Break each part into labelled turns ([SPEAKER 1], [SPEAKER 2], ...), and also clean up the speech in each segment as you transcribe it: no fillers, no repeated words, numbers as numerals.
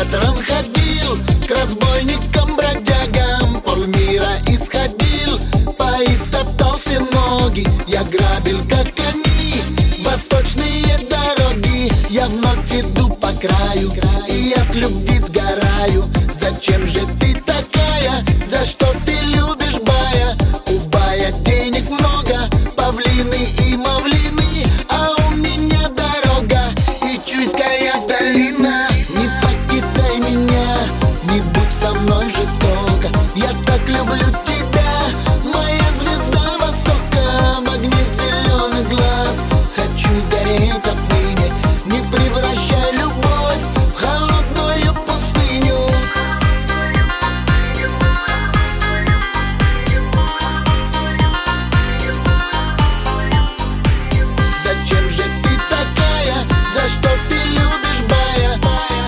[SPEAKER 1] ветром ходил, к разбойникам, бродягам полмира исходил. Поистоптал все ноги, я грабил, как они, восточные дороги. Я вновь иду по краю и от любви сгораю. Зачем же ты такая? За что ты любишь бая? У бая денег много, павлины и мавлины, а у меня дорога и Чуйская долина. Не покидай меня, не будь со мной жестоко. Я так люблю тебя, моя звезда востока. В огне зеленых глаз хочу гореть отныне. Не превращай любовь в холодную пустыню. Зачем же ты такая? За что ты любишь бая?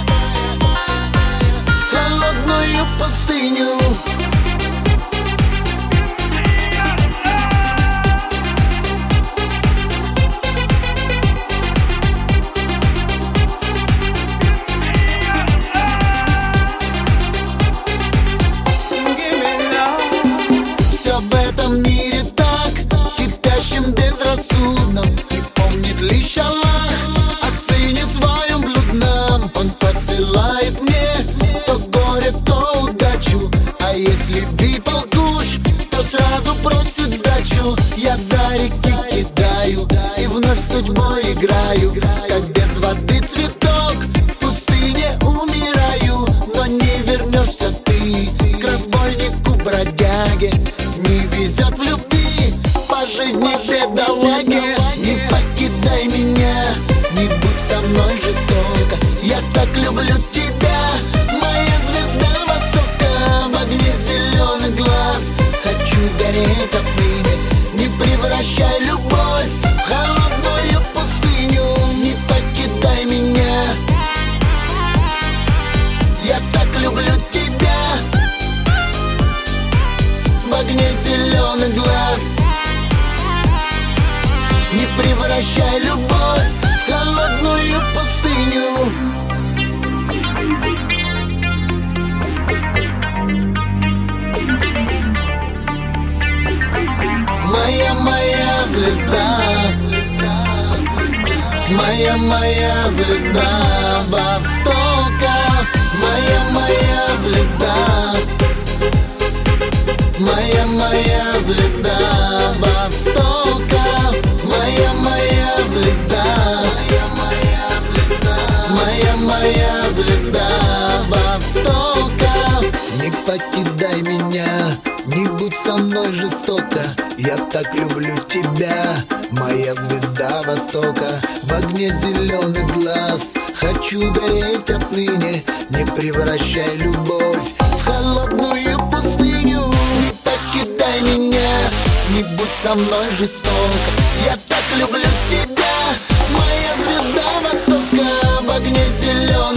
[SPEAKER 1] Холодную пустыню. Все в этом мире так, кипящим безрассудном. И помнит лишь Аллах о сыне своем блудном. Он посылает мне то горе, то удачу. А если выпал куш, то сразу просит сдачу. Я за реки кидаю и вновь судьбой играю, как без воды цветок в пустыне умираю. Но не вернешься ты к разбойнику, бродяге. Не везет в любви, по жизни бедолаге. Не покидай меня, не будь со мной жестоко. Я так люблю тебя, моя звезда востока. В огне зеленых глаз хочу гореть отныне. Не превращай любовь в холодную пустыню. Не покидай меня, я так люблю тебя. В огне зеленых глаз не превращай любовь в холодную пустыню. Моя звезда, моя звезда востока. Моя звезда, моя звезда востока. Моя звезда, моя звезда востока. Не покидай меня, не будь со мной жестоко. Я так люблю тебя, моя звезда востока. В огне зеленых глаз хочу гореть отныне. Не превращай любовь в холодную пустыню. Не покидай меня, не будь со мной жестоко. Я так люблю тебя, моя звезда востока. В огне зеленых